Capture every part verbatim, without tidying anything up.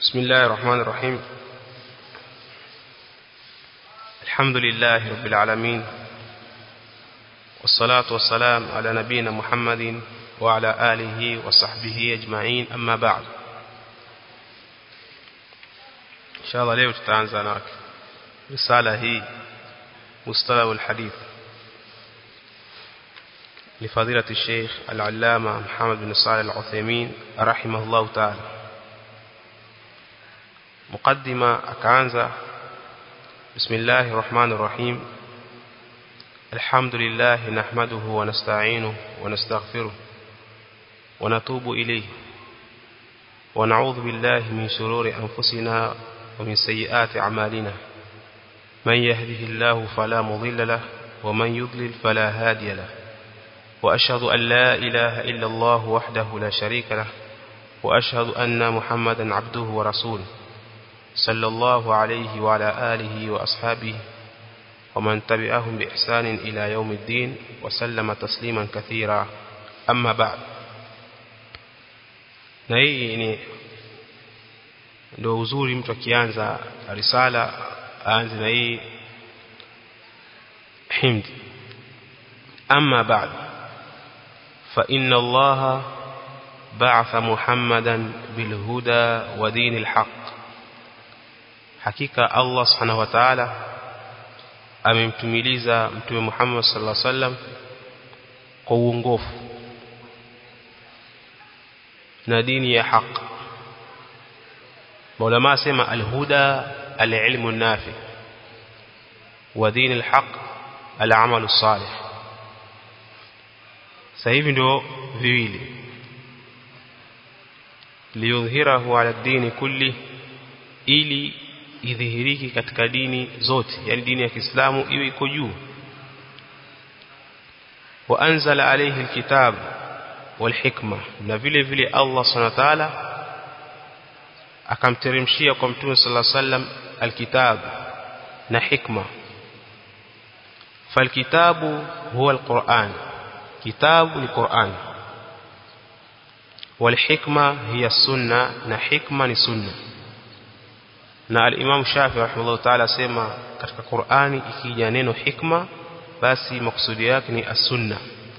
بسم الله الرحمن الرحيم. الحمد لله رب العالمين، والصلاة والسلام على نبينا محمد وعلى آله وصحبه أجمعين، أما بعد. إن شاء الله leo tutaanza na risala hii مصطلح الحديث لفضيلة الشيخ العلامة محمد بن صالح العثيمين رحمه الله تعالى. مقدمة أكانزا. بسم الله الرحمن الرحيم. الحمد لله نحمده ونستعينه ونستغفره ونتوب إليه، ونعوذ بالله من شرور أنفسنا ومن سيئات أعمالنا. من يهده الله فلا مضل له، ومن يضلل فلا هادي له. وأشهد أن لا إله إلا الله وحده لا شريك له، وأشهد أن محمدا عبده ورسوله صلى الله عليه وعلى آله وأصحابه ومن تبعهم بإحسان إلى يوم الدين، وسلم تسليما كثيرا. أما بعد. na hii ni ndio uzuri mtu akianza risala aanze na hii حمد. أما بعد، فإن الله بعث محمدا بالهدى ودين الحق. hakika Allah subhanahu wa ta'ala amemtumiliza mtume Muhammad sallallahu alaihi wasallam kwa uongofu na dini ya haki. Maulama sema al-huda al-ilmu an-nafi wa din al-haq al-amal as-salih. Sasa hivi ndio viwili, liyudhhirahu ala ad-din kulli, ili idhihiriki katika dini zote, yani dini ya Kiislamu iwe iko juu. Wa anzala alayhi alkitab wal hikma, na vile vile Allah subhanahu wa ta'ala akamteremshia kwa mtume sallallahu alayhi wasallam alkitab na hikma. falkitabu huwa alquran, kitabu ni Qur'an. wal hikma hiya sunna, na hikma ni sunna. na al-Imam Shafi'i rahimahullah ta'ala sema katika Qur'ani ikija neno hikma basi maksudi yake ni as-sunna.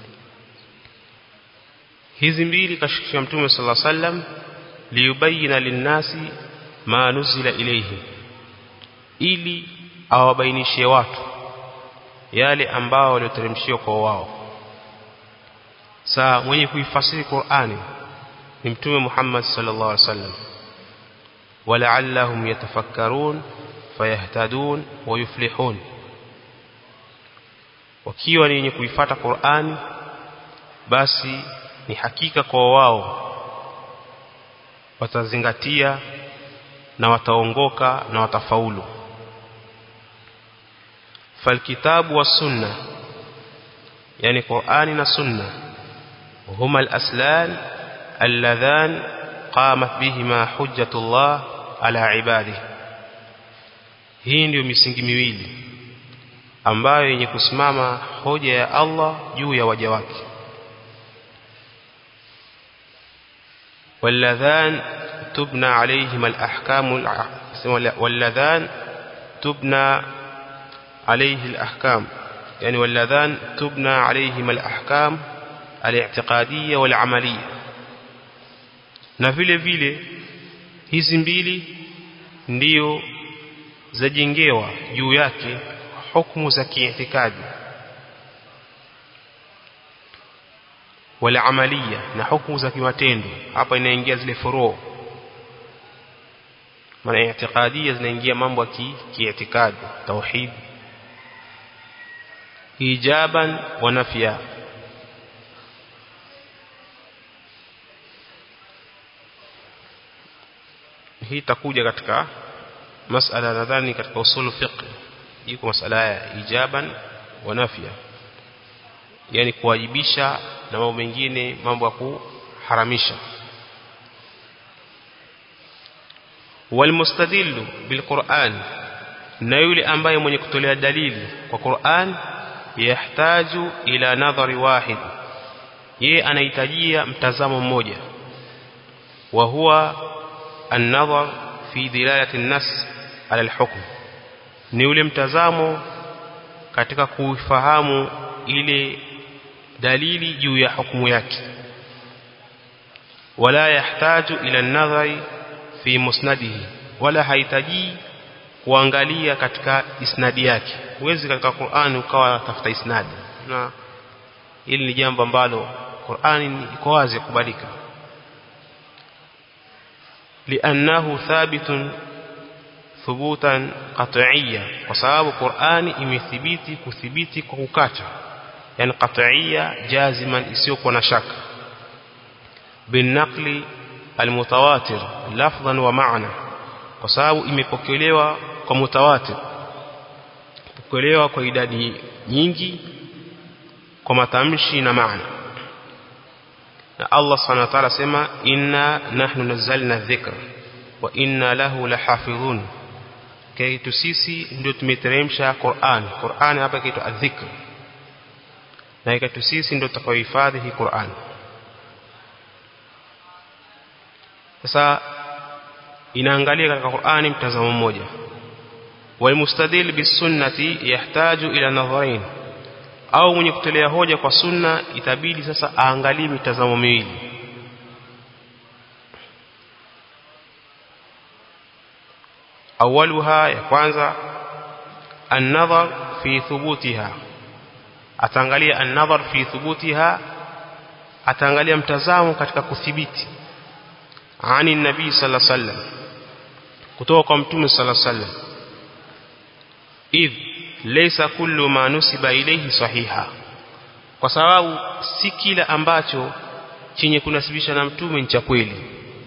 Hizi mbili kashikisha mtume sallallahu alaihi wasallam liyubayina linnasi ma nuzila ilayhi, ili awabainishie watu yale ambao walioteremshiwa kwa wao. Saa mwenye kuifasiri Qur'ani ni mtume Muhammad sallallahu alaihi wasallam. ولعلهم يتفكرون فيهتدون ويفلحون. wakiwa ni wenye kuifuata Qur'ani basi ni hakika kwa wao watazingatia na wataongoka na watafaulu. falkitabu was sunna, yani Qur'ani na sunna, huma al-aslan alladhan qamat bihima hujjatullah ala ibadihi. Hii ndio misingi miwili ambayo yenye kusimama hoja ya Allah juu ya waja wake. walladhan tubna alayhim alahkam walladhan tubna alayhi alahkam, yani walladhan tubna alayhim alahkam al-i'tiqadiyya wal-amaliyya. na vile vile hizi mbili ndio zajengewa juu yake hukumu za kiitikadi wala amalia, na hukumu za kimatendo. Hapa inaingia zile furu, maana i'tiqadiyya zinaingia mambo ya kiitikadi, tauhid, ijaban wa nafya. hii takuja katika masala, nadhani katika usul fiqh iko masala ya ijaban wa nafya, yani kuwajibisha na mambo mengine, mambo ya kuharamisha. walmustadillu bilquran, na yule ambaye mwenye kutolea dalili kwa Qur'an, yahtaju ila nadhari wahid, yeye anahitajia mtazamo mmoja. wa huwa an-nadhar fi dilalati an-nas ala al-hukm ni ule mtazamo katika kufahamu ile dalili juu ya hukumu yake wala yahtaju ila an-nadhari fi musnadihi wala hahitaji kuangalia katika isnadi yake huwezi katika Qur'an ukawa tafuta isnadi na hili ni jambo ambalo Qur'ani iko wazi kubalika li'annahu thabitun thubutan qat'iyya kwa sababu Qur'ani imethibiti kuthibiti kwa kukata yani qat'iyya jaziman isiyokuwa na shaka bin naqli al-mutawatir lafdhan wa ma'na kwa sababu imepokelewa kwa mutawatir pokelewa kwa idadi nyingi kwa matamshi na maana na Allah subhanahu wa ta'ala sema inna nahnu nazzalna dhikra wa inna lahu lahafidhun kaitu sisi ndio tumeteremsha Qur'an Qur'an hapa kitu adhikr na kaitu sisi ndio tutakayohifadhi hii Qur'an sasa inaangalia katika Qur'ani mtazamo mmoja والمستدل بالسنه يحتاج الى نظرين au mwenye kutolea hoja kwa sunna itabidi sasa aangalie mitazamo miwili awaluha ya kwanza an-nadhar fi thubutiha ataangalia an-nadhar fi thubutiha ataangalia mtazamo katika kuthibiti ani nabii sallallahu alaihi wasallam kutoka kwa mtume sallallahu alaihi wasallam idh laysa kullu ma nusiba ilayhi sahiha kwa sababu si kila ambacho chenye kunasibisha na mtume ni cha kweli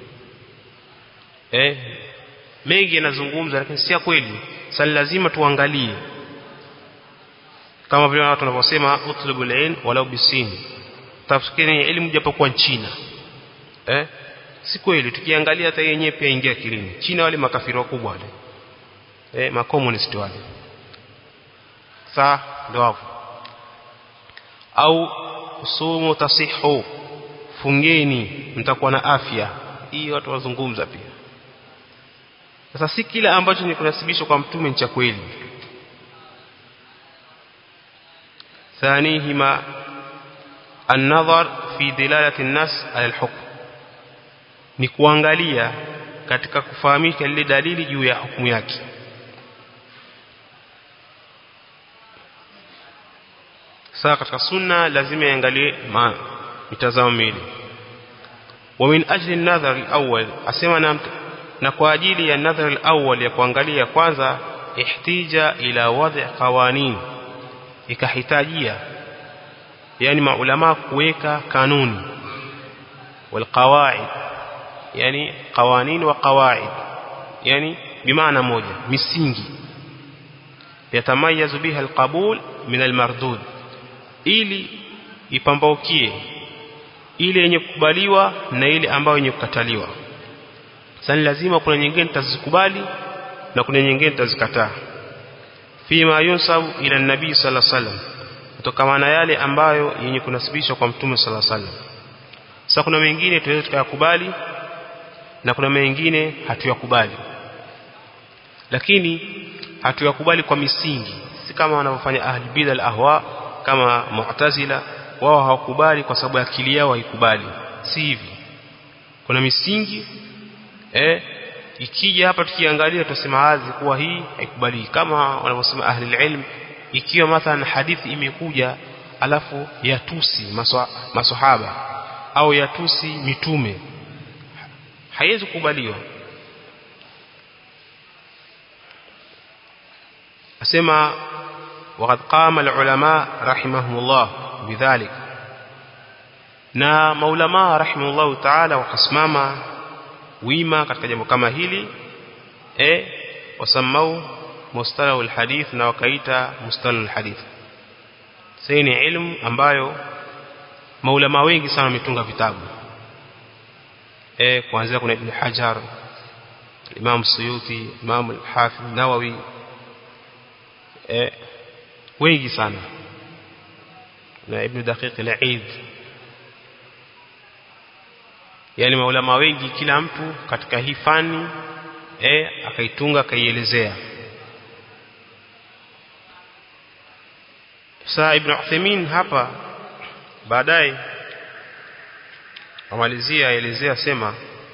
eh mengi yanazungumza lakini si kweli sasa lazima tuangalie kama vile watu wanaposema utlubul ilm walau bisin tafsiri elimu japokuwa China eh si kweli tukiangalia hata yenyewe pia ingia kilini China wale makafiri wakubwa wale eh makomunist wale saa ndio hapo au usumu tasihu fungeni mtakuwa na afya hii watu wazungumza pia sasa si kila ambacho ni kunasibishwa kwa mtume ni cha kweli thanihima an-nadhar fi dilalati an-nas ala al-hukm ni kuangalia katika kufahamika ile dalili juu ya hukumu yake sasa katika sunna lazima iangalie mitazamo miwili wa min ajli an-nadhar al-awwal asema na, na kwa ajili ya an-nadhar al-awwal ya kuangalia kwanza ihtija ila wad'i qawanin ikahitajia yani maulama kuweka kanuni wal qawaid yani qawanin wa qawaid yani bimaana moja misingi yatamayazu biha al-qabul min al-mardud ili ipambaukie ile yenye kukubaliwa na ile ambayo yenye kukataliwa sasa lazima kuna nyingine tazikubali na kuna nyingine tazikataa fima yunsabu ila nabii sallallahu alaihi wasallam kutokana na yale ambayo yenye kunasibishwa kwa mtume sallallahu alaihi wasallam sasa kuna mengine tunaweza tukayakubali na kuna mengine hatuyakubali lakini hatuyakubali kwa misingi si kama wanavyofanya ahli bid'a al-ahwa kama mu'tazila wao hawakubali kwa sababu akili yao haikubali si hivi kuna misingi eh ikija hapa tukiangalia tutasema wazi kuwa hii haikubali kama wanavyosema ahli ilm ikiwa mathalan hadithi imekuja alafu yatusi maswahaba au yatusi mitume haiwezi kukubaliwa asema وقد قام العلماء رحمهم الله بذلك na maulama rahimahullah ta'ala wakasimama wima katika jambo kama hili eh wasamau mustalah alhadith na wakaita mustalah alhadith sasa ni elimu ambayo maulama wengi sana wametunga vitabu eh kuanzia kuna Ibn Hajar Imam Suyuti Imam al-Hafidh Nawawi eh wengi sana na Ibn Daqiq al-Eid yani maulama wengi kila mtu katika hii fani eh akaitunga akaielezea. Sa Ibn Uthaymeen hapa baadaye amalizia elezea sema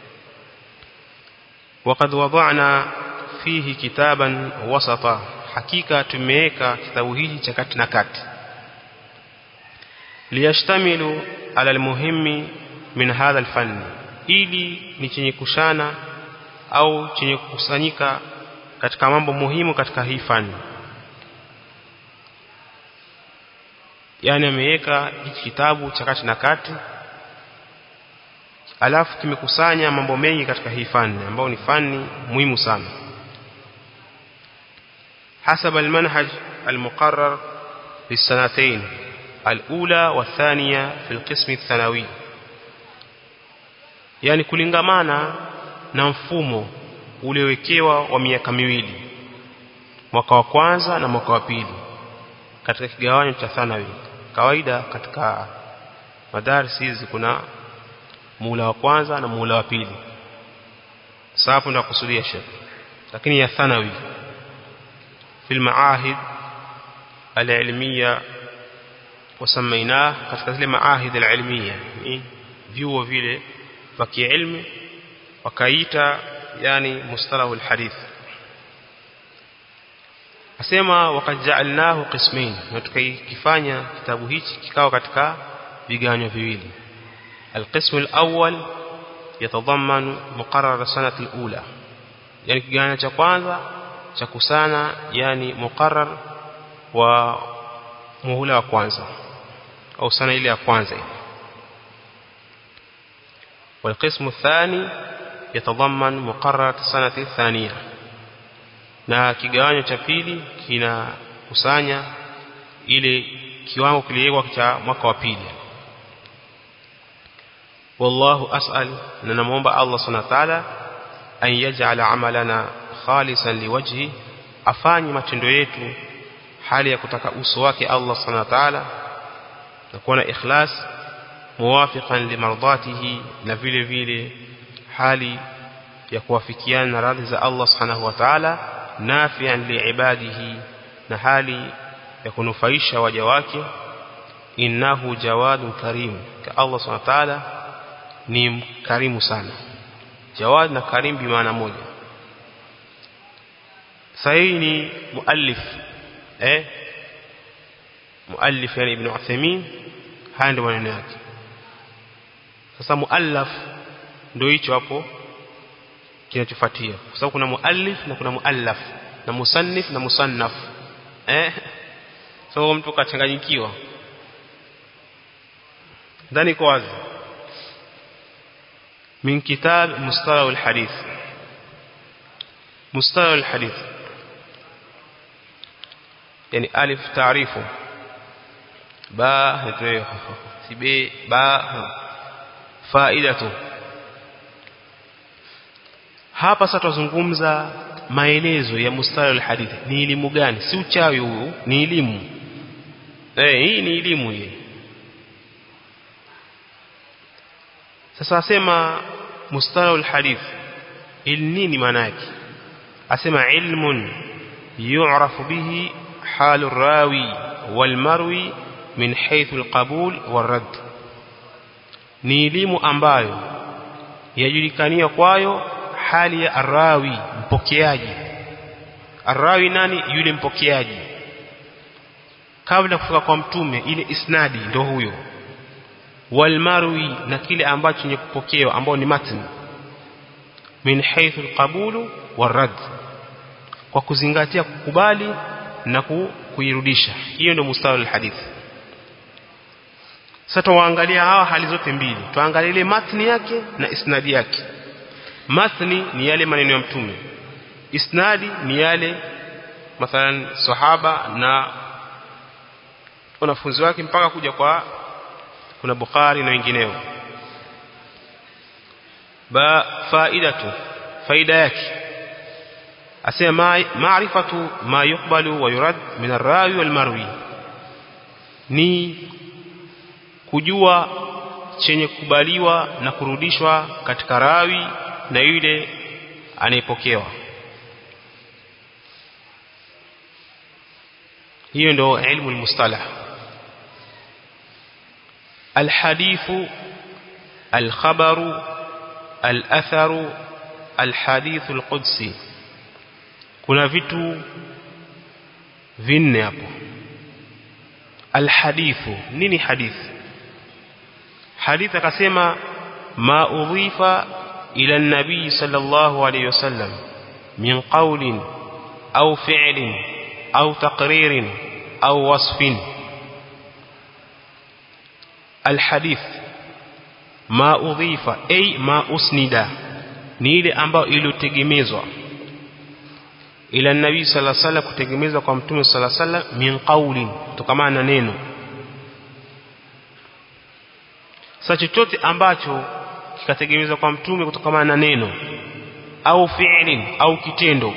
waqad wada'na fihi kitaban wasata, hakika tumeweka kitabu hiki cha kati na kati, liyashtamilu ala almuhimmi min hadha alfann, ili ni chenye kushana au chenye kukusanyika katika mambo muhimu katika hii fani. Yani ameweka hiki kitabu cha kati na kati, alafu kimekusanya mambo mengi katika hii fani ambao ni fani muhimu sana. حسب المنهج المقرر للسنتين الأولى والثانية في القسم الثانوي، yani kulingamana na mfumo uliowekewa wa miaka miwili, mwaka wa kwanza na mwaka wa pili katika kigawanyo cha thanawi. Kawaida katika madarasa hizi kuna muhula wa kwanza na muhula wa pili, sababu ndio kusudia sheikh, lakini ya thanawi في المعاهد العلمية وسميناه katika zile maahid alilmiya, vyuo vile vya kiilmu wakaita yani mustalahu alhadith. Asema waqad ja'alnahu qismain, na tukifanya kitabu hichi kikao katika viganyo viwili. القسم الأول يتضمن مقرر السنة الأولى, yani kiganyo cha kwanza cha kusana yani muqarrar wa muhula wa kwanza au sana ile ya kwanza. والقسم الثاني يتضمن مقرر السنة الثانية, na kigawanyo cha pili kina kusanya ile kiwango kiliwekwa cha mwaka wa pili. wallahu as'al, na namuomba Allah subhanahu wa ta'ala an yaj'ala amalana khalisan liwajhi, afanye matendo yetu hali ya kutaka uso wake Allah subhanahu wa ta'ala na kuwa na ikhlas, muwafiqan limardatihi, na vile vile hali ya kuwafikiana na radhi za Allah subhanahu wa ta'ala, nafi'an liibadihi, na hali ya kunufaisha waja wake. innahu jawadun karim, ka Allah subhanahu wa ta'ala ni karimu sana. Jawad na karim bi maana moja. Sahihi ni muallif eh muallif yani Ibn Uthaymeen, haya ndio maneno yake. Sasa muallaf ndio hicho hapo kinachofuatia, kwa sababu kuna muallif na kuna muallaf na musannif na musannaf eh so mtu kachanganyikiwa ndani kwa wazi. من كتاب مصطلح الحديث. مصطلح الحديث يعني ألف تعريفه، باء سبي باء فائدته. hapa sasa tuzungumza maelezo ya mustalah alhadith. Ni elimu gani? Si uchawi huu, ni elimu eh, hii ni elimu hii. Sasa asema mustalah alhadith nini maana yake? Asema ilmun yu'rafu bihi halu rawi wal marwi min haythu alqabul warad, ni elimu ambayo yajulikania kwayo hali ya arawi, mpokeaji. Arawi nani? Yule mpokeaji kabla kufika kwa mtume, ile isnadi ndio huyo. Wal marwi, na kile ambacho ni kupokewa ambao ni matn, min haythu alqabul warad, kwa kuzingatia kukubali na kuirudisha. Hiyo ndio mustalah alhadith. Sasa tuangalia hawa hali zote mbili, tuangalie ile matni yake na isnadi yake. Matni ni yale maneno ya mtume, isnadi ni yale mathalan sahaba na wanafunzi wake mpaka kuja kwa kuna Bukhari na wengineo. Ba faidatu, faida yake asema maarifatu ma yuqbalu wa yurad min ar-rawi wal marwi, ni kujua chenye kubaliwa na kurudishwa katika rawi na yule anayepokewa. hiyo ndio ilmu almustalah. alhadithu alkhabaru alatharu alhadithu alqudsi. kuna vitu vinne hapo. alhadithu, nini hadithi? hadithi akasema ma udhifa ila an-nabii sallallahu alayhi wasallam min qawlin au fi'lin au taqririn au wasfin. alhadith ma udhifa ay ma usnida, ni ile ambayo iliyotegemezwa ila an-nabii sallallahu alayhi wasallam, kutegemezwa kwa mtume sallallahu alayhi wasallam, min qawlin, kutokana na neno. Sasa chochote ambacho kikategemezwa kwa mtume kutokana na neno au fi'lin au kitendo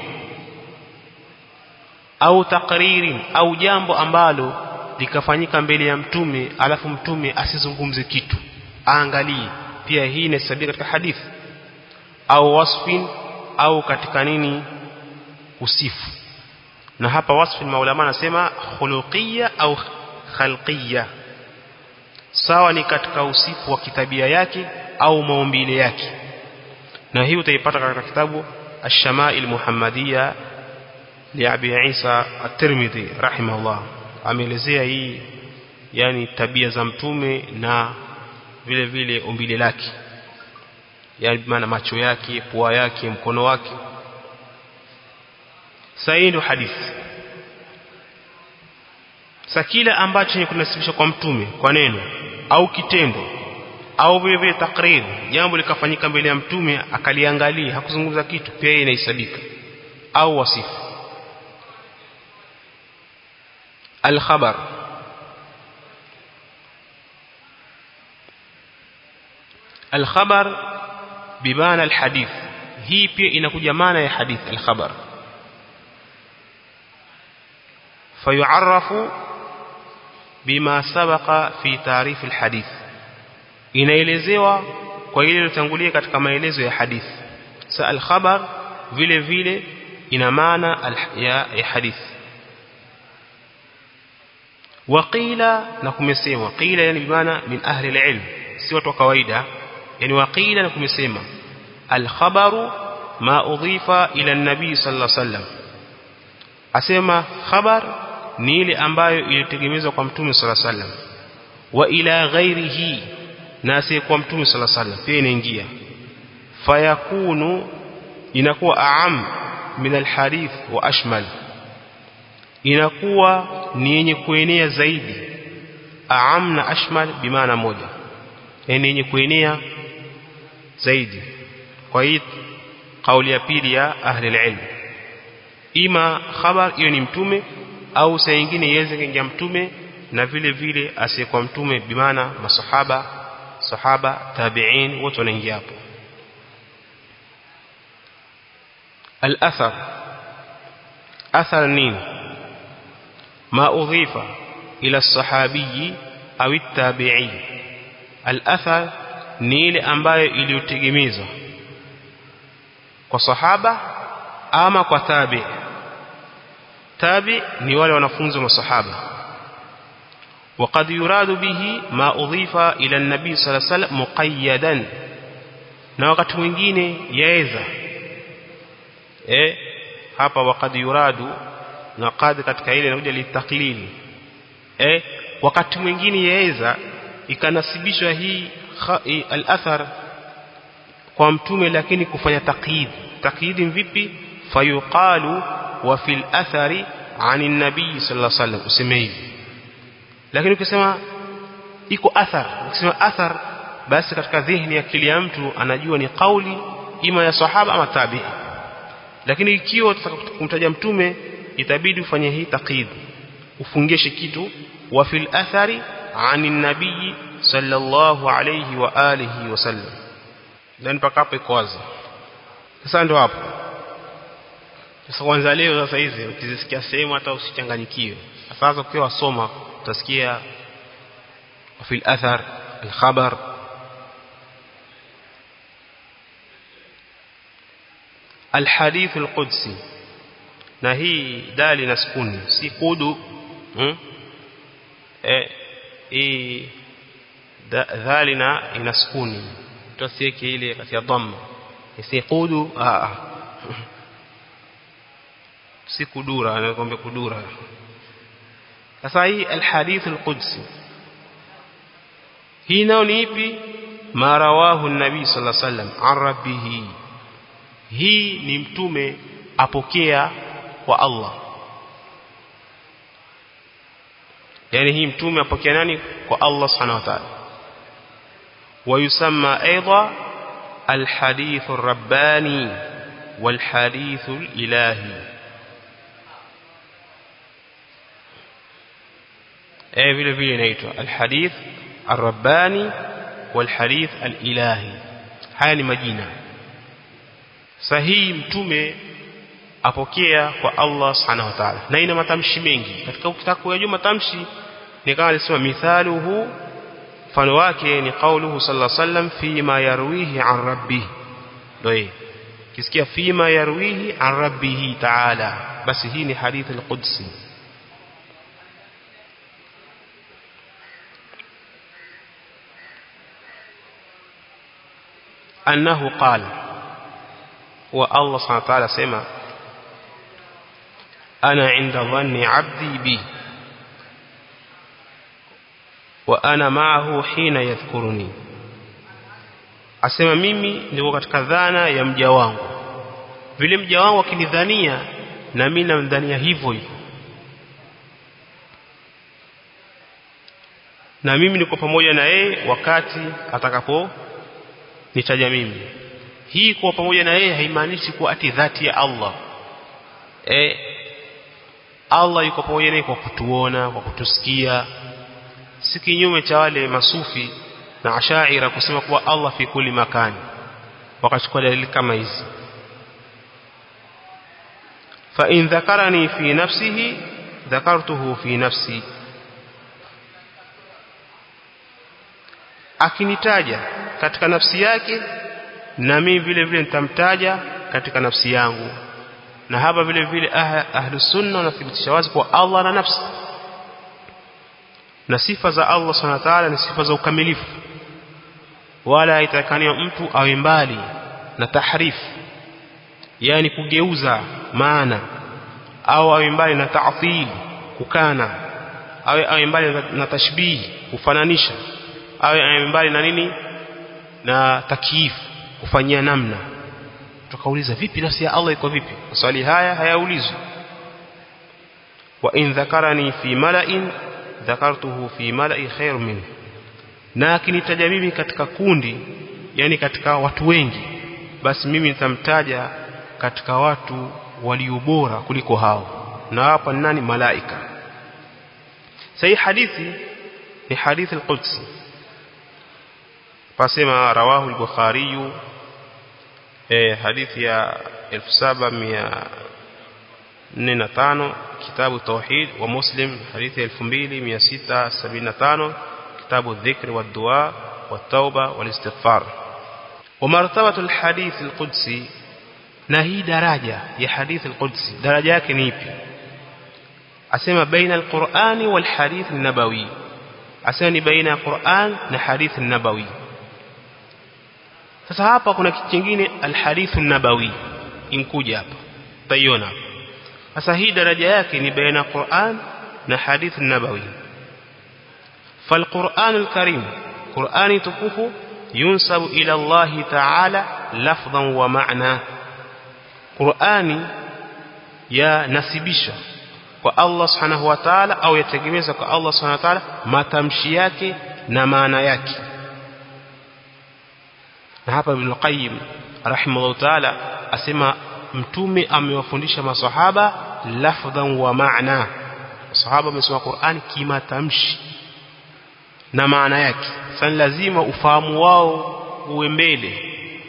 au takririn au jambo ambalo likafanyika mbele ya mtume alafu mtume asizungumze kitu, aangalie, pia hii inahesabika katika hadithi. au wasfin, au katika nini, usifu. na hapa wasfin maulama anasema khuluqiyya au khalqiyya, sawa ni katika usifu wa kitabia yake au maumbile yake. na hii utaipata katika kitabu Ash-Shama'il Muhammadiyya li Abi Isa At-Tirmidhi rahimahullah. ameelezea hii, yani tabia za mtume na vile vile umbile lake, yani maana macho yake, pua yake, mkono wake. Sahihi hadithi. Sakila ambacho ni kunasibisha kwa mtume kwa neno au kitendo au vile vile takrir, jambo likafanyika mbele ya mtume akaliangalia, hakuzungumza kitu, pia inahesabika. au wasifu. al-khabar al-khabar bimaana al-hadith, hii pia inakuja maana ya hadith. al-khabar fayu'arrafu bima sabaqa fi ta'rif al-hadith, inaelezewa kwa ile iliyotangulia katika maelezo ya hadithi. Sa al-khabar vile vile ina maana ya, ya hadithi. waqila, na kumesema qila, yani bimaana min ahli al-ilm, si watu wa kawaida. yani waqila, na kumesema al-khabaru ma udhifa ila an-nabii sallallahu alayhi wasallam, asema khabar ni ile ambayo ilitegemezwa kwa mtume sallallahu alayhi wasallam. wa ila ghairihi, na si kwa mtume sallallahu alayhi wasallam, pia inaingia. fayakunu, inakuwa aam min alhadith wa ashmal, inakuwa ni yenye kuenea zaidi. aam na ashmal bimaana moja, yani yenye kuenea zaidi. kwa hii kauli ya pili ya ahli alilm, ima khabar hiyo ni mtume, au saa nyingine iweze kuingia mtume na vile vile asiyekuwa mtume, bimaana masahaba, sahaba, tabi'in, wote wanaingia hapo. al-athar, athar nini? ma udhifa ila as-sahabi au at-tabi'i. al-athar ni ile ambayo iliyotegemezwa kwa sahaba ama kwa tabi'. tabi' ni wale wanafunzi wa masahaba. وقد يراد به ما أضيف إلى النبي صلى الله عليه وسلم مقيدا, na wakati mwingine yaweza eh hapa waqad yuradu na qad katika ile inakuja litaklili. eh wakati mwingine yaweza ikanasibishwa hii al-athar kwa mtume, lakini kufanya taqyid. taqyid vipi? fayuqalu wa fil athari anin nabii sallallahu alayhi wasallam, useme hivi. lakini ukisema iko athar, ukisema athar, basi katika dhihni ya akili ya mtu anajua ni kauli ima ya sahaba ama tabi'i. lakini ikiwa utataka kumtaja mtume, itabidi ufanye hii taqid, ufungeshe kitu wa fil athari anin nabii sallallahu alayhi wa alihi wasallam, then paka hapo iko wazi. Sasa ndio hapo sasa, kwanza leo sasa hizi ukizisikia sehemu hata usichanganyikiwe. Sasa ukiwa wasoma utasikia في الأثر الخبر. الحديث القدسي na hii dali na sukuni si kudu hmm? eh hii dhalina ina sukuni tusiweke ile katika dhamma si kudu a si kudura anakuambia kudura sasa hii alhadith alqudsi hii nao ni ipi ma rawahu an-nabi sallallahu alayhi wasallam an rabbih hii ni mtume apokea kwa Allah yani hii mtume apokea nani kwa Allah subhanahu wa ta'ala ويسمى ايضا الحديث الرباني والحديث الالهي اي vile vile inaitwa الحديث الرباني والحديث الالهي haya ni majina sahihi mtume apokea kwa Allah subhanahu wa ta'ala na ina matamshi mengi katika ukitaka kujua matamshi ni kama alisema mithaluhu mfano wake ni kauluhu sallallahu alaihi wasallam fima yarwihi an rabbih ndio kisikia fima yarwihi an rabbih ta'ala basi hii ni hadith al-qudsi annahu qala wa Allah subhanahu wa ta'ala sema ana 'inda dhanni 'abdi bi wa ana ma'ahu hina yadhkuruni asema mimi niko katika dhana ya mja wangu vile mja wangu akinidhania na mimi namdhania hivyo hivyo na mimi niko pamoja na yeye wakati atakapo nitaja mimi hii kuwa pamoja na yeye haimaanishi kuwa ati dhati ya Allah eh Allah yuko pamoja naye kwa kutuona kwa kutusikia si kinyume cha wale masufi na ashaira kusema kuwa Allah fi kulli makani wakachukua dalili kama hizi fa in dhakarani fi nafsihi dhakartuhu fi nafsi akinitaja katika nafsi yake na mimi vile vile nitamtaja katika nafsi yangu na hapa vile vile ahlus sunna wanathibitisha wazi kwa Allah na nafsi na sifa za Allah subhanahu wa ta'ala ni sifa za ukamilifu wala haitakani mtu awe mbali na tahrif yani kugeuza maana au awe mbali na ta'til kukana awe awe mbali na tashbih kufananisha awe awe mbali na nini na takyif kufanyia namna tukauliza vipi nafsi ya Allah iko vipi swali haya hayaulizwi wa in dhakarani fi mala'in dhakartuhu fi mala'i khair min na akinitaja mimi katika kundi yani katika watu wengi basi mimi nitamtaja katika watu walio bora kuliko hao na hapa ni nani malaika sahi hadithi ni hadithi al-Qudsi pasema rawahu al-Bukhari eh hadithi ya elfu saba mia nne na tano kitabu tauhid wa Muslim hadithi elfu mbili mia sita sabini na tano kitabu dhikr wa dua wa tauba wal istighfar wa martabatu al-hadith al-Qudsi na hii daraja ya hadith al-Qudsi daraja yake ni ipi asema baina al-Qur'ani wal hadith an-nabawi asema ni baina ya Qur'an na hadith an-nabawi sasa hapa kuna kitu kingine al-hadith an-nabawi inkuja hapa taiona sasa hii daraja yake ni baina Qur'an na hadith an-nabawi فالقرآن الكريم قرآن تكفو ينسب إلى الله تعالى لفظا ومعنى قرآن يا نسبيشا والله سبحانه وتعالى أو يتجميز الله سبحانه وتعالى ما تمشيك نمانا يك نهاب ابن القيم رحمه الله تعالى أسمى mtume amewafundisha maswahaba lafdhan wa maana maswahaba wamesoma Qur'an kimatamshi na maana yake sasa lazima ufahamu wao uwe mbele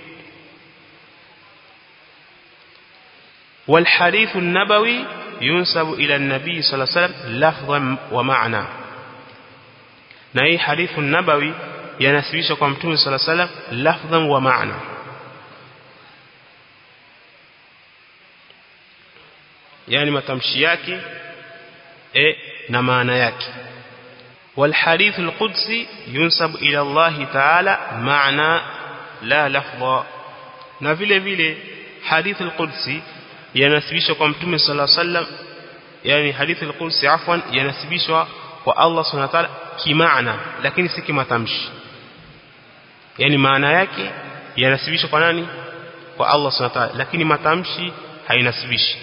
wal hadith an-nabawi yunsabu ila an-nabi sallallahu alayhi wasallam lafdhan wa maana na hii hadith an-nabawi yanasibishwa kwa mtume sallallahu alayhi wasallam lafdhan wa maana yani matamshi yake eh na maana yake. والحديث القدسي ينسب إلى الله تعالى معنى لا لفظا. na vile vile hadith al-Qudsi yanasibishwa kwa Mtume sallallahu alaihi wasallam, yani hadith al-Qudsi afwan yanasibishwa kwa Allah subhanahu wa ta'ala kimaana, lakini si kimatamshi. Yani maana yake yanasibishwa kwa nani? Kwa Allah subhanahu wa ta'ala, lakini matamshi hainasibishi.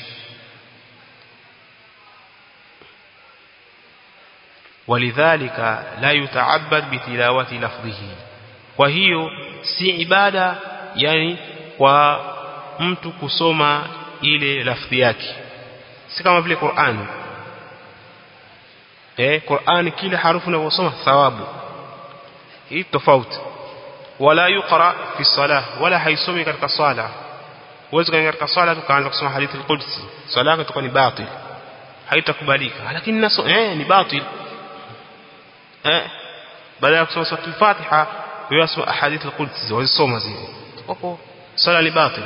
ولذلك لا يتعبد بتلاوة لفظه. kwa hiyo si ibada yani kwa mtu kusoma ile lafzi yake, si kama vile Qur'an. eh Qur'an kila harufu unayosoma thawabu, hii tofauti. wala yuqra fi salah, wala haisomi katika sala. uweze kaingia katika sala tukaanza kusoma hadithi al-Qudsi, sala yako itakuwa ni batil, haitakubalika. lakini naso eh ni batil. eh baada ya kusoma sura al-Fatiha uyasoma ahadith al-Qudsi wazisoma zile, hapo sala ni batil.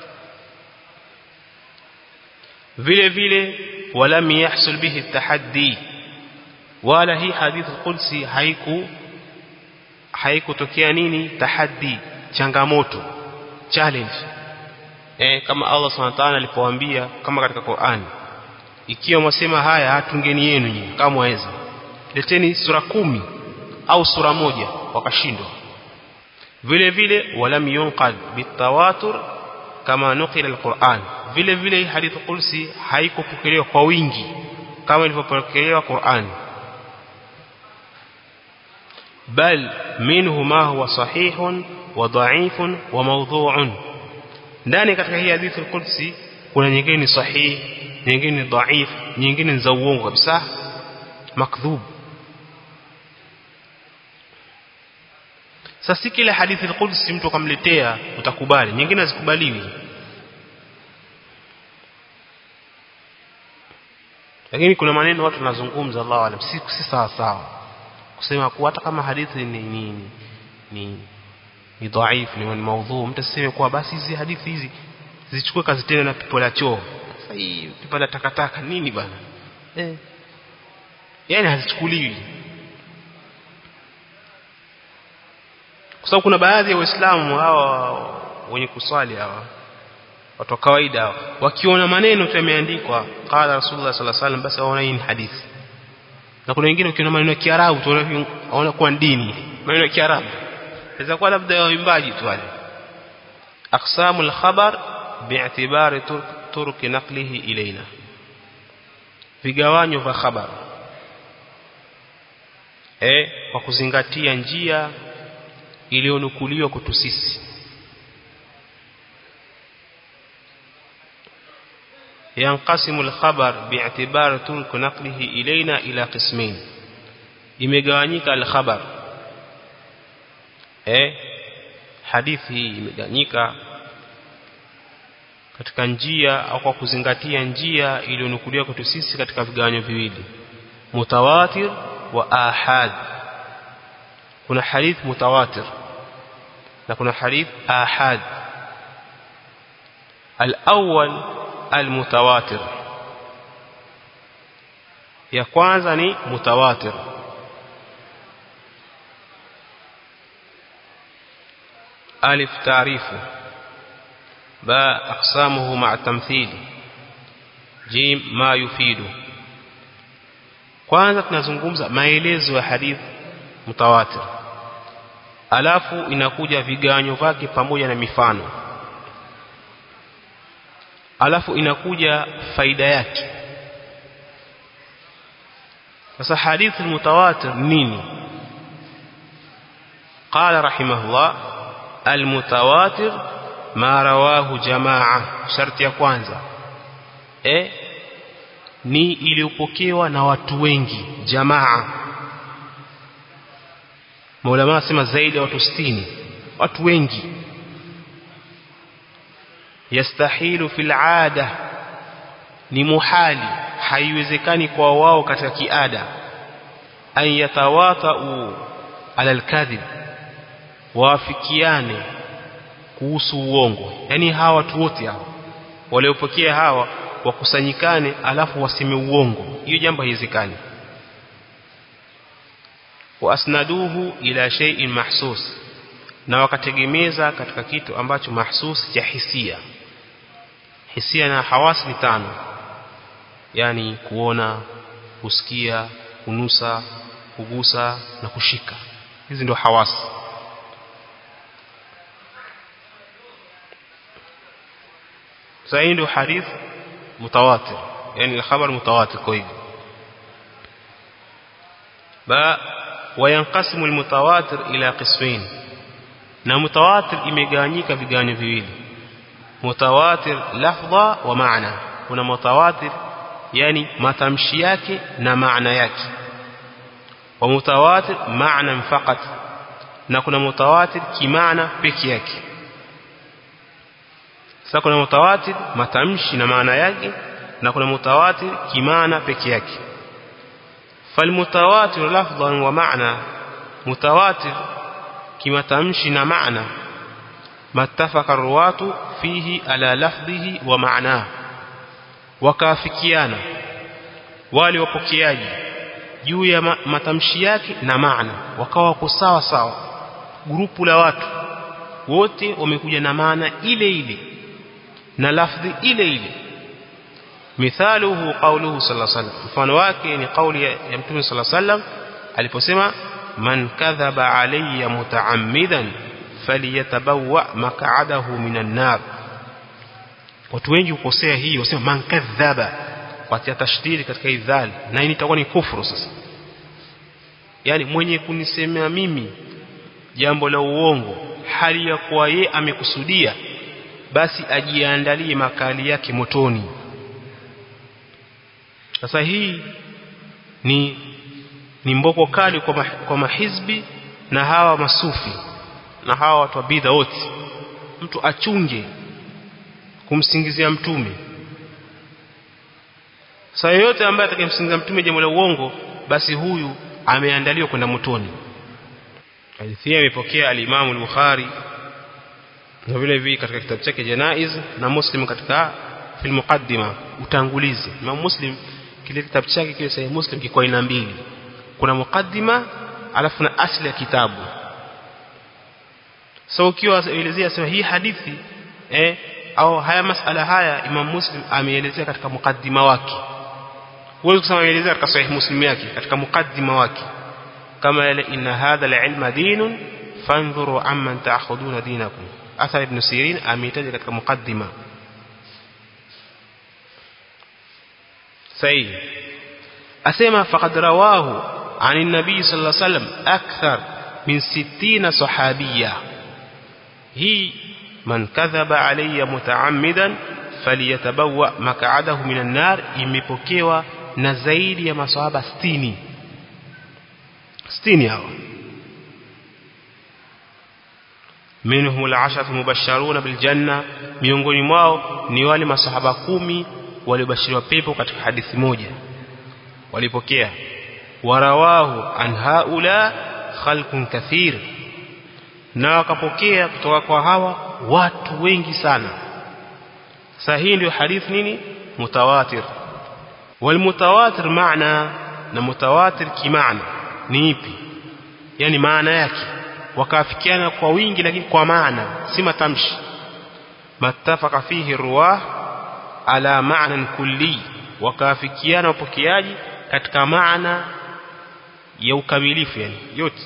vile vile wala yahsul bihi at-tahaddi, wala hii hadith al-Qudsi haiku haikutokea nini tahaddi, changamoto, challenge. eh kama Allah subhanahu wa ta'ala alipowaambia kama katika Qur'an, ikiwa mwasema haya hatungeni yenu nyinyi kama mwaweza, leteni sura kumi au sura moja, wakashindwa. vile vile wala yunqad bitawatur kama nuqila al-Qur'an, vile vile hadith al-Qudsi haikupokelewa kwa wingi kama ilivyopokelewa Qur'an, bal minhu ma huwa sahihun wa dha'ifun wa mawdhu'un. ndani katika hii hadith al-Qudsi kuna nyingine ni sahih, nyingine ni dha'if, nyingine ni za uongo kabisa, makdhub. sasa kila hadithi al-Qudsi mtu akamletea utakubali, nyingine hazikubaliwi. lakini kuna maneno watu wanazungumza Allahu alam si si sawa sawa kusema kuwa hata kama hadithi ni ni ni, ni dhaif, ni maudhu, mtu aseme kuwa basi hizi hadithi hizi zichukue kazi tena na pipo la choo. sasa hii pipo la takataka nini bana? eh yani hazichukuliwi. kwa sababu kuna baadhi ya Waislamu hawa wenye kuswali hawa watu wa kawaida wakiona maneno tu yameandikwa qala Rasulullah sallallahu alaihi wasallam, basi waona hii ni hadithi. na kuna wengine ukiona maneno ya Kiarabu tu wanaona kuwa dini, maneno ya Kiarabu inaweza kuwa labda waimbaji tu wale. aqsamul khabar bi'tibari turuq naqlihi ilaina, vigawanyo vya khabar eh kwa kuzingatia njia iliyonukuliwa kwetu sisi. yanqasimu al-khabar bi'tibari turuq naqlihi ilaina ila qismain, imegawanyika al-khabar eh hadithi hii imegawanyika katika njia au kwa kuzingatia njia iliyonukuliwa kwetu sisi katika vigawanyo viwili, mutawatir wa ahad. kuna hadith mutawatir na kuna hadith ahad. al-awwal al-mutawatir, ya kwanza ni mutawatir. alif taarifu, ba aqsamuhu ma'a tamthil, jim ma yufidu. kwanza tunazungumza maelezo ya hadith mutawatir, alafu inakuja vigawanyo vyake pamoja na mifano, alafu inakuja faida yake. sasa hadith mutawatir nini? qala rahimahullah المتواتر ما رواه جماعة. sharti ya kwanza eh ni iliyopokewa na watu wengi, jamaa. Maulama sema zaidi ya watu sitini, watu wengi. yastahilu fil aada, ni muhali, haiwezekani kwa wao katika kiada. an yatawata'u ala al-kadhib, waafikiane kuhusu uongo. yani hawa watu wote hao waliopokea hawa wakusanyikane alafu waseme uongo, hiyo jambo haiwezekani. Wa asnaduhu ila shay'in mahsus, na wakategemeza katika kitu ambacho mahsus cha hisia. Hisia na hawasi ni tano, yani kuona, kusikia, kunusa, kugusa na kushika. Hizi ndio hawasi. Sasa ndio hadith mutawatir, yani al-khabar mutawatir. Kwa hivyo ba wayanqasimu al-mutawatir ila qismain, na mutawatir imegawanyika vigawanyo viwili: mutawatir lafdha wa maana. Kuna mutawatir yani matamshi yake na maana yake, wa mutawatir maana faqat, na kuna mutawatir kimaana peke yake. Sasa kuna mutawatir matamshi na maana yake, na kuna mutawatir kimaana peke yake. Falmutawatir lafdhan wa maana, mutawatir kimatamshi na maana, mattafaqa ruwatu fihi ala lafdhihi wa maana, wakafikiana wale wapokeaji juu ya matamshi yake na maana, wakawa kwa sawa sawa. Grupu la watu wote wamekuja na maana ile ile na lafdhi ile ile. Mithaluhu qawluhu sallallahu alaihi wasallam, mfano wake ni kauli ya Mtume sallallahu alaihi wasallam aliposema man kadhaba alayya mutaammidan falyatabawwa maq'adahu minan nar. Watu wengi ukosea hii, wasema man kadhaba kwa tashdidi katika idhal, na hii itakuwa ni kufuru. Sasa yani mwenye kunisemea mimi jambo la uongo hali ya kuwa yeye amekusudia, basi ajiandalie makali yake motoni. Sasa hii ni ni mboko kali kwa, ma, kwa mahizbi na hawa masufi na hawa watu wa bid'a wote. Mtu achunge kumsingizia mtume. Sasa yote ambaye atakayemsingizia mtume jambo la uongo, basi huyu ameandaliwa kwenda motoni. Hadithi hii imepokea al-Imam al-Bukhari na vile vile katika kitabu chake Janaiz, na Muslim katika fil muqaddima, utangulizi. Imam Muslim kile kitabu chake kile Sahih Muslim kiko aina mbili, kuna muqaddima alafu na asli ya kitabu. So ukiwa elezea sema hii hadithi eh au haya masala haya Imam Muslim ameelezea katika muqaddima wake, wewe kusema ameelezea katika Sahih Muslim yake katika muqaddima wake, kama ile inna hadha al-ilma dinun fanzuru amman ta'khuduna dinakum. Athar ibn Sirin ameitaja katika muqaddima. Sahihi. Asema faqad rawahu an an-nabi sallallahu alayhi wasallam akthar min sittina sahabiyya. Hii man kadhaba alayya mutaammidan falyatabawwa maq'adahu minan nar imepokewa na zaidi ya maswahaba sitini. sitini hao. Minhum al-ashratu mubashsharuna bil janna, miongoni mwao ni wale masahaba kumi waliobashiriwa pepo katika hadithi moja walipokea. Warawahu an haula khalqun kathir, na wakapokea kutoka kwa hawa watu wengi sana. Sasa hii ndio hadithi nini? Mutawatir. Wal mutawatir maana, na mutawatir kimaana ni ipi? Yani maana yake wakafikiana kwa wingi, lakini kwa maana si matamshi. Mattafaqa fihi ruwah ala ma'nan kulli, wakafikiana wapokeaji katika maana ya ukamilifu, yani yote.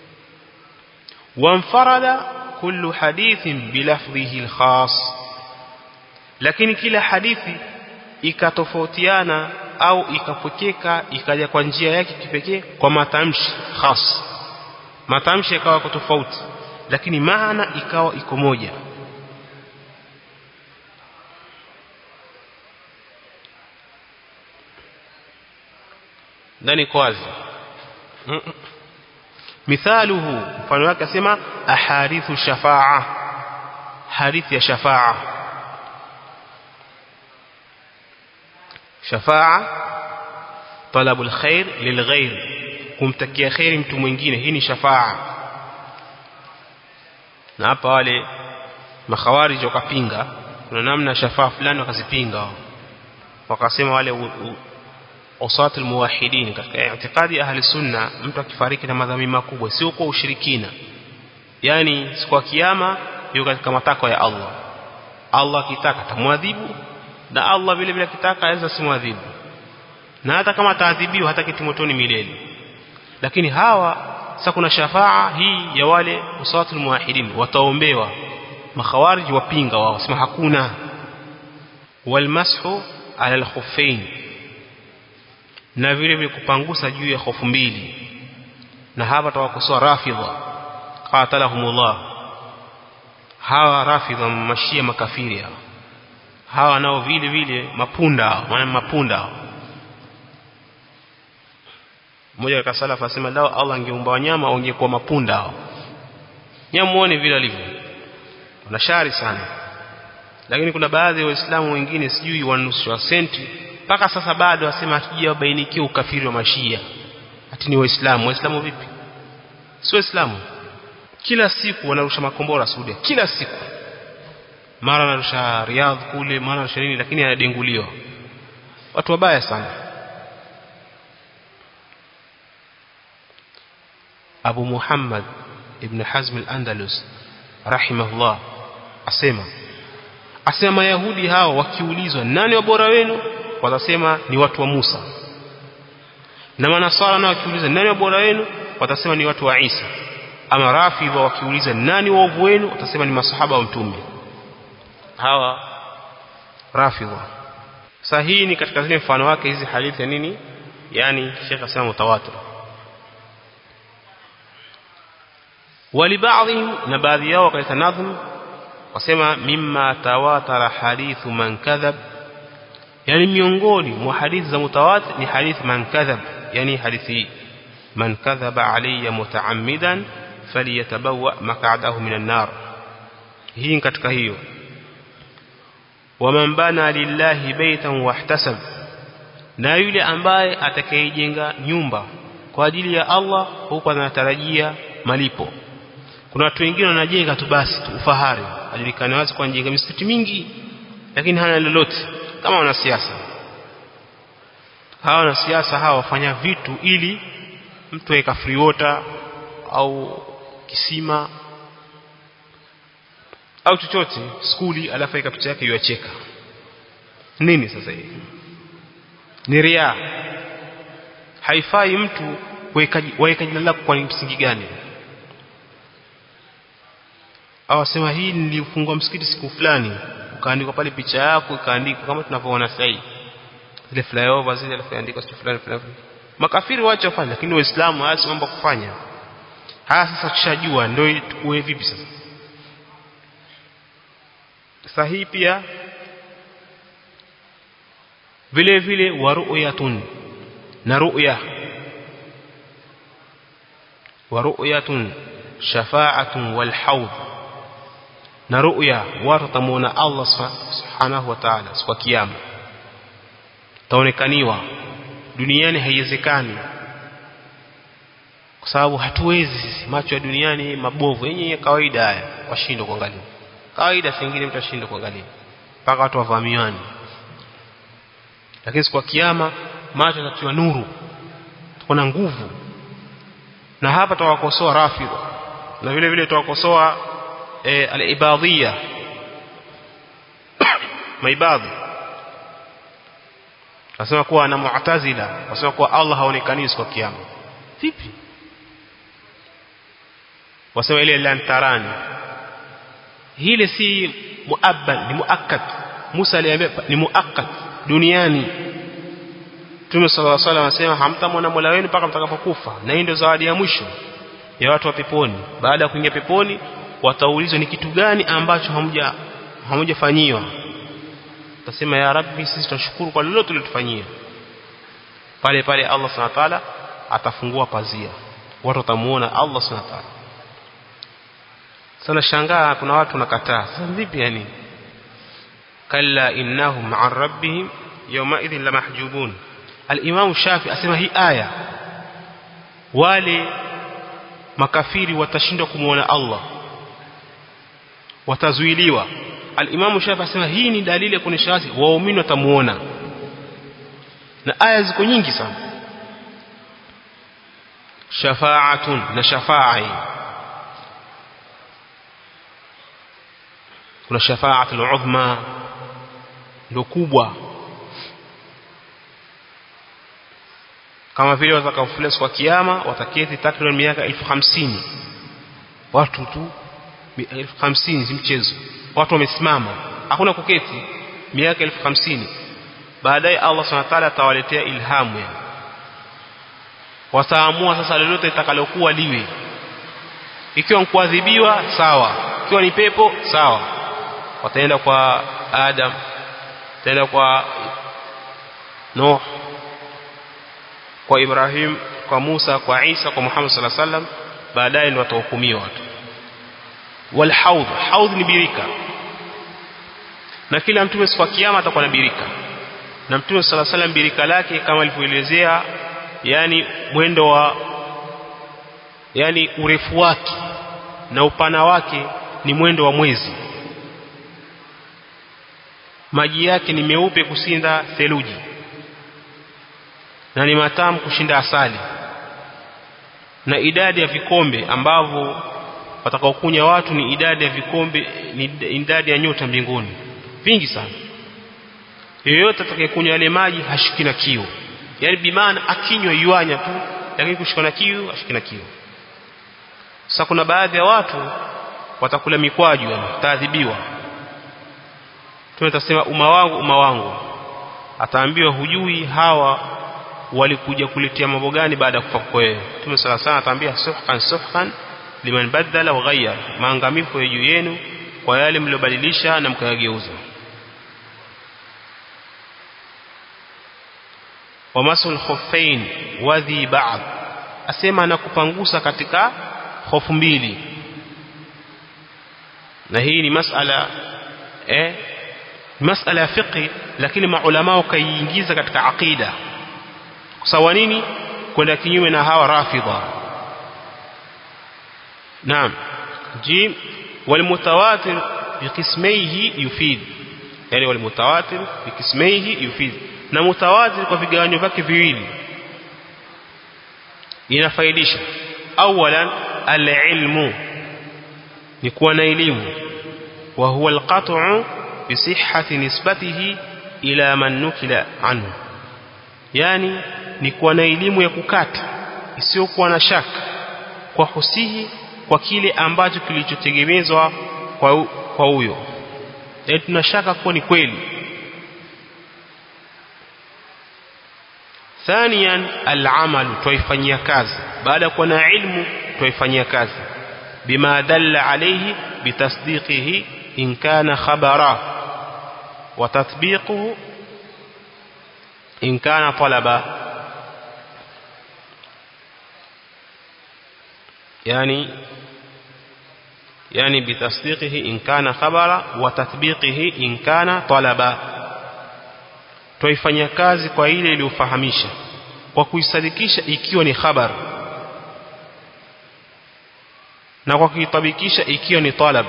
Wanfarada kullu hadithin bilafdhihi alkhas, lakini kila hadithi ikatofautiana au ikapokeka ikaja kwa njia yake kipekee kwa matamshi khas. Matamshi yakawa tofauti, lakini maana ikawa iko moja. Ndani kwazi mithaluhu, mfano wake asema ahadithu shafa'a, hadithi ya shafa'a. Shafa'a talabul khair lilghayr, kumtakia khairi mtu mwingine, hii ni shafa'a. Na hapa wale makhawarij wakapinga, kuna namna shafa'a fulani wakazipinga wao. wakasema wale usat almuwahhidin katika itikadi ahli sunna mtu akifariki na madhambi makubwa sio kwa ushirikina yani siku ya kiyama yuko katika matakwa ya Allah Allah akitaka atamwadhibu na Allah vile vile akitaka aweza simwadhibu na hata kama ataadhibiwa hata kitimotoni milele lakini hawa sasa kuna shafaa hii ya wale usatul muwahhidin wataombewa makhawarij wapinga wao sema hakuna walmashu ala alkhuffain na vile vile kupangusa juu ya hofu mbili na hapa tawakosoa rafidha qatalahumullah hawa rafidha mashia makafiri hawa hawa nao vile vile mapunda maana mapunda mmoja katika salafa asema lao Allah angeumba wanyama ungekuwa mapunda hao nyamuone vile alivyo na shari sana lakini kuna baadhi ya waislamu wengine sijui wanusua senti mpaka sasa bado wasema hatujabainikia ukafiri wa mashia ati ni waislamu waislamu vipi sio waislamu kila siku wanarusha makombora Saudia kila siku mara anarusha Riyadh kule mara anarusha nini lakini anadenguliwa watu wabaya sana Abu Muhammad ibn Hazm al-Andalus rahimahullah asema asema mayahudi hao wakiulizwa nani wa bora wenu watasema ni watu wa Musa na manasara nao wakiulizwa nani wa bora wenu watasema ni watu wa Isa ama rafidha wakiuliza nani waovu wenu watasema ni masahaba wa mtume hawa rafidha sahihi ni katika zile mfano wake hizi hadithi ya nini yani Sheikh asema mutawatir ولبعضهم نبادي yao katika nadhm wasema mimma tawatara hadithu man kadhab yani miongoni mwa hadithi za mutawatir ni hadithi man kadhab yani hadithi man kadhaba alayya mutaammidan falyatabawwa maq'adahu minan nar hii katika hiyo waman bana lillahi baytan wahtasab na yule ambaye atakayejenga nyumba kwa ajili ya Allah huko anatarajia malipo kuna watu wengine wanajenga tu basi tu ufahari ajulikane wazi kwa njenga misikiti mingi lakini hana lolote kama wanasiasa hawa wanasiasa hawa wafanya vitu ili mtu aeka free water au kisima au chochote skuli alafu aeka picha yake yuacheka nini sasa hivi ni ria haifai mtu weka jina lako kwa msingi gani au sema hii nilifungua msikiti siku fulani ukaandikwa pale picha yako ikaandikwa kama tunavyoona sasa hivi zile flyover zile aliandikwa siku fulani fulani makafiri waache wafanye lakini waislamu hasi mambo kufanya haya sasa tushajua ndio uwe vipi sasa sahihi pia vile vile wa ru'yatun na ru'ya wa ru'yatun shafa'atun wal hawd na ru'ya watu tamuona Allah subhanahu wa ta'ala siku kiyama taonekaniwa duniani haiwezekani kwa sababu hatuwezi sisi macho ya duniani mabovu yenye kawaida haya washindo kuangalia kawaida singine mtu ashindo kuangalia mpaka watu wavamiani lakini siku kiyama macho yatatiwa nuru kuna nguvu na hapa tawakosoa rafidha na vile vile tawakosoa e, al-ibadiyya maibadhi wasema kuwa na mu'tazila wasema kuwa Allah haonekani siku kiyama vipi wasema ile lantarani hile si muabbal ni muakkad Musa aliambia ni muakkad duniani Mtume sallallahu alaihi wasallam anasema hamtamwona Mola wenu mpaka mtakapokufa na hii ndio zawadi ya mwisho ya watu wa peponi baada ya kuingia peponi wataulizwa ni kitu gani ambacho hamuja hamujafanyiwa tasema ya rabbi sisi tunashukuru kwa lolote tulilofanyia pale pale Allah subhanahu wa ta'ala atafungua pazia watu watamuona Allah subhanahu wa ta'ala sana shangaa kuna watu nakataa sasa vipi yani kalla innahum ma'a rabbihim yawma idhin lamahjubun al-imam Shafi asema hii aya wale makafiri watashindwa kumuona Allah watazuiliwa al-imam Shafi asema hii ni dalili ya kuonyesha wazi waumini watamuona na aya ziko nyingi sana. Shafa'atun na shafa'i, kuna shafa'atul uzma ndio kubwa, kama vile watakaofufuliwa kwa kiyama wataketi takriban miaka elfu hamsini, watu tu elfu hamsini, si mchezo. Watu wamesimama, hakuna kuketi, miaka elfu hamsini. Baadaye Allah Subhanahu wa ta'ala atawaletea ilhamu yani, wataamua sasa lolote litakalokuwa liwe. Ikiwa ni kuadhibiwa sawa, ikiwa ni pepo sawa. Wataenda kwa Adam, wataenda kwa Nuh, kwa Ibrahim, kwa Musa, kwa Isa, kwa Muhammad sallallahu alaihi wasallam. Baadaye ndio watahukumiwa watu. Wal haudh, haudh ni birika, na kila mtume siku ya kiyama atakuwa na birika. Na mtume sallallahu alaihi wasallam birika lake kama alivyoelezea, yani mwendo wa, yani urefu wake na upana wake ni mwendo wa mwezi. Maji yake ni meupe kusinda theluji, na ni matamu kushinda asali. Na idadi ya vikombe ambavyo watakaokunya watu ni idadi ya vikombe, ni idadi ya nyota mbinguni, vingi sana. Yeyote atakayekunywa yale maji hashiki na kiu, yani bimaana akinywa yuanya tu, lakini kushika na kiu hashiki na kiu. Sasa kuna baadhi ya watu watakula mikwaju, yani taadhibiwa. Tunatasema umma wangu umma wangu, ataambiwa hujui hawa walikuja kuletea mambo gani baada ya kufa kwao. Mtume sala sana ataambia suhqan suhqan liman badala wa ghayyar, maangamifu ya juu yenu kwa yale mliobadilisha na mkayageuza. Wa masul khuffain wa dhi ba'd, asema na kupangusa katika hofu mbili. Na hii ni masala eh masala ya fiqh, lakini maulama wakaiingiza katika aqida. Kwa sababu nini? Kwenda kinyume na hawa rafidha. Naam. Jim wal mutawatir bi qismayhi yufid, yani wal mutawatir bi qismayhi yufid, na mutawatir kwa vigawanyo vyake viwili inafaidisha. Awalan al-ilmu, ni kuwa na elimu, wa huwa al-qat'u bi sihhati nisbatihi ila man nukila anhu, yani ni kuwa na elimu ya kukata isiyokuwa na shaka kwa husihi kwa kile ambacho kilichotegemezwa kwa kwa huyo, yani tunashaka kuwa ni kweli. Thaniyan al-amal, tuifanyia kazi. Baada kuwa na ilmu tuifanyia kazi, bima dalla alayhi bitasdiqihi in kana khabara wa tatbiquhu in kana talaba, yani yani bitasdiqihi in kana khabara wa tatbiqihi in kana talaba. Tuifanyia kazi kwa ile iliyofahamisha, kwa kuisadikisha ikiwa ni khabar, na kwa kuitabikisha ikiwa ni talab.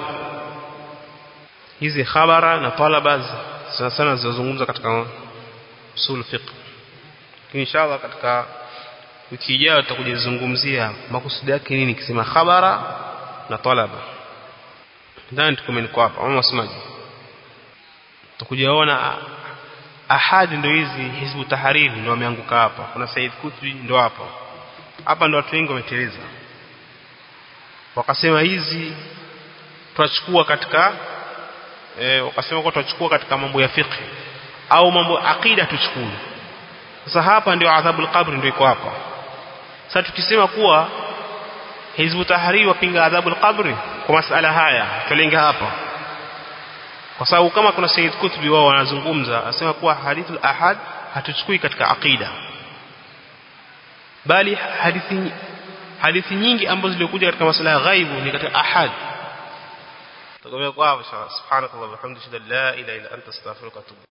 Hizi khabara na talaba sana sana zinazungumza katika usul fiqh. Inshallah katika wiki ijayo tutakujizungumzia makusudi yake nini kisema khabara na talaba. Ndani tukomeni kwa hapa, au msemaji tukujaona ahadi ndio hizi. Hizbu Tahrir ndio wameanguka hapa, kuna Said Qutbi ndio hapo hapa, ndio watu wengi wameteleza, wakasema hizi tutachukua katika eh, wakasema kwa tutachukua katika mambo ya fiqh au mambo ya aqida tuchukue. Sasa hapa ndio adhabul qabr ndio iko hapa. Sasa tukisema kuwa Hizbu Tahrir wapinga adhabul qabr kwa masala haya, tulenga hapa, kwa sababu kama kuna Said Qutbi wao wanazungumza, asema kuwa hadithul ahad hatuchukui katika aqida, bali hadithi hadithi nyingi ambazo zilikuja katika masala ya ghaibu ni katika ahad. Tukomea kwa hapa. Subhanallahi wa bihamdihi, la ilaha illa anta, astaghfiruka wa atubu.